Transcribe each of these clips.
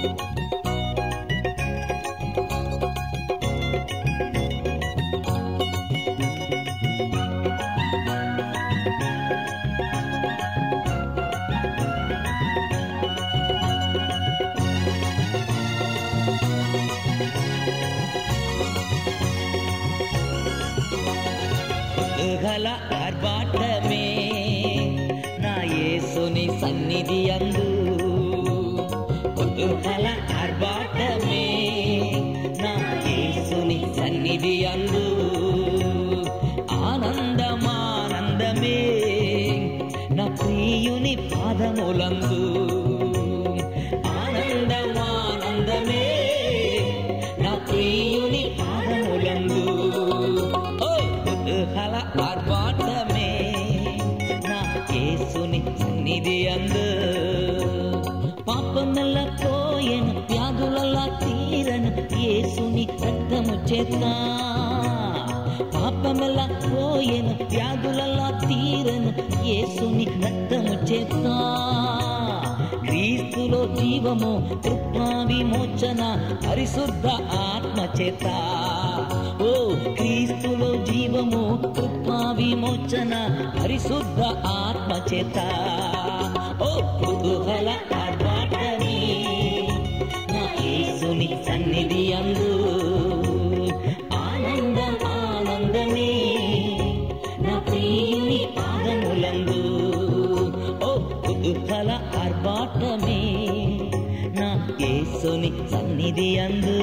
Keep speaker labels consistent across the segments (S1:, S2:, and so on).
S1: కుతూహల ఆర్భాటమే నా యేసుని సన్నిధి అందు, కుతూహల ఆర్భాటమే నా యేసుని సన్నిధి అందు, ఆనందమానందమే నా ప్రియుని పాదములందు, ఆనందమానందమే నా ప్రియుని పాదములందు. కుతూహల ఆర్భాటమే నా యేసుని సన్నిధి అందు, పాపమెల్లా పోయెను వ్యాధులలా తీరను యేసుని రక్తము చేత, పాపమెల్లా పోయెను వ్యాధులలా తీరను యేసుని రక్తము చేత, క్రీస్తులో జీవము కృపా విమోచన పరిశుద్ధ ఆత్మ చేత, ఓ క్రీస్తులో జీవము కృపా విమోచన పరిశుద్ధ ఆత్మ చేత. ఓ కుతూహల ఆర్భాటమే నా యేసుని సన్నిధి అందు, ఆనందం ఆనందమే నా ప్రియుని పాదములందు. ఓ కుతూహల ఆర్భాటమే నా యేసుని సన్నిధి అందు.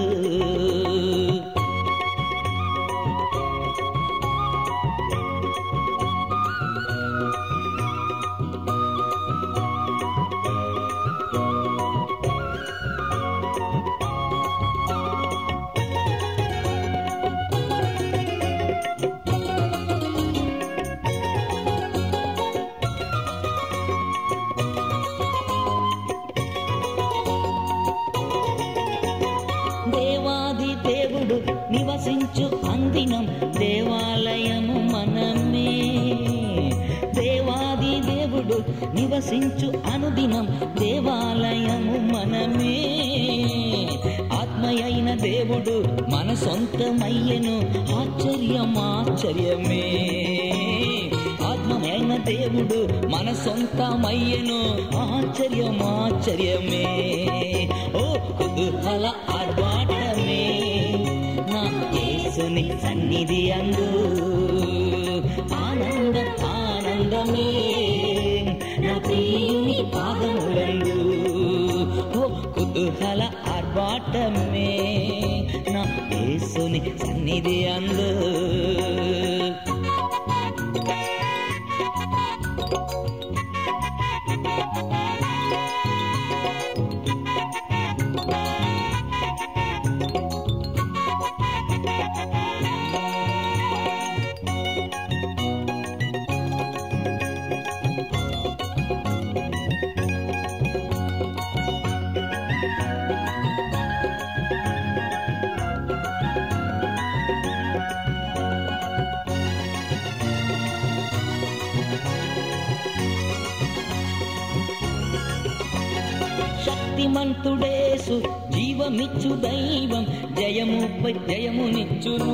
S1: దేవాది దేవుడు నివసించు అందినం దేవాలయము మనమే, దేవాది దేవుడు నివసించు అనుదినం దేవాలయము మనమే, ఆత్మయైన దేవుడు మన సొంతమయ్యను ఆశ్చర్యమాశ్చర్యమే, ఆత్మయైన దేవుడు మన సొంతమయ్యను ఆశ్చర్యమాశ్చర్యమే. ఓ కుతూహల ఆర్భాటమే నా యేసుని సన్నిధి అందు, ఆనందం ఆనందమే నా ప్రియుని పాదములందు. ఓ కుతూహల ఆర్భాటమే నా యేసుని సన్నిధి అందు. శక్తిమంతుడేసు జీవమిచ్చు దైవం జయముపై జయమునిచ్చును,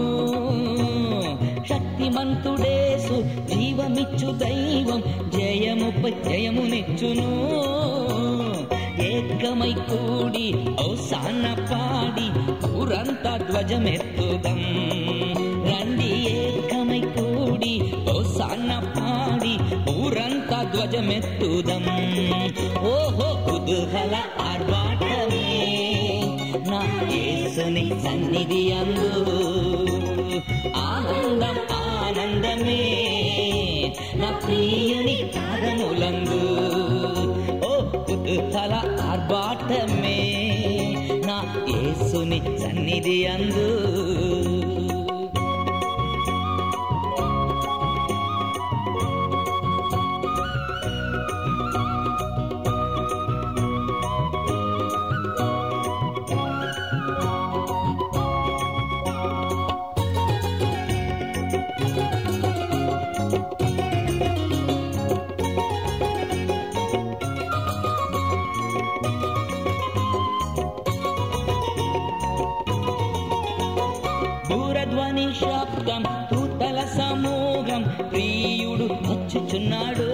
S1: శక్తిమంతుడేసు జీవమిచ్చు దైవం జయముపై జయమునిచ్చును, ఏకమై కూడి ఔసాన పాడి ఊరంతా ధ్వజమెత్తుదం, రండి ఏకమై కూడి ఔసాన పాడి ఊరంతా ధ్వజమెత్తుదం. ఓహో కుతూహల ఆర్భాటమే నా యేసుని సన్నిధి అందు, ఆనందం ఆనందమే నా ప్రియుని పాదములందు. ఓ కుతూహల ఆర్భాటమే నా యేసుని సన్నిధి అందు. దూరధ్వని శబ్దం దూతల సమూహం ప్రియుడు వచ్చుచున్నాడు.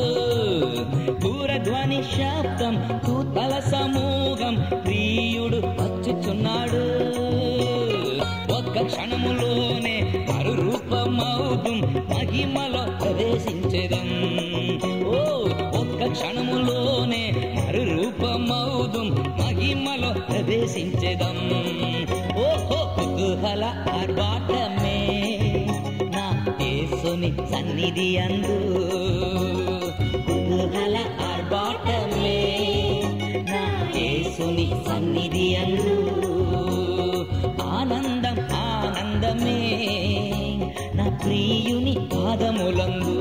S1: దూరధ్వని శబ్దం దూతల సమూహం ప్రియుడు వచ్చుచున్నాడు. ఒక్క క్షణములోనే మరురూపమౌదుం మహిమలో ప్రవేశించెదం. ఓ ఒక్క క్షణములోనే మరురూపమౌదుం మహిమలో ప్రవేశించెదం. ఓహో కుతూహల ఆర్భాటమే నా యేసుని సన్నిధి అందు. కుతూహల ఆర్భాటమే నా యేసుని సన్నిధి అందు. ఆనందం ఆనందమే నా ప్రియుని పాదములందు.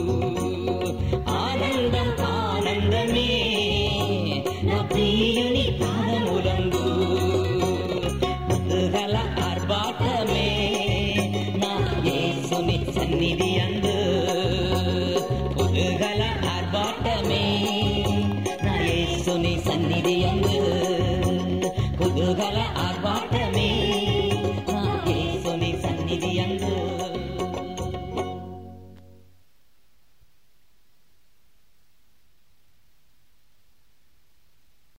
S1: ఆనందం ఆనందమే నా ప్రియుని పాదములందు. కుతూహల ఆర్భాటమే నా యేసుని సన్నిధి అందు.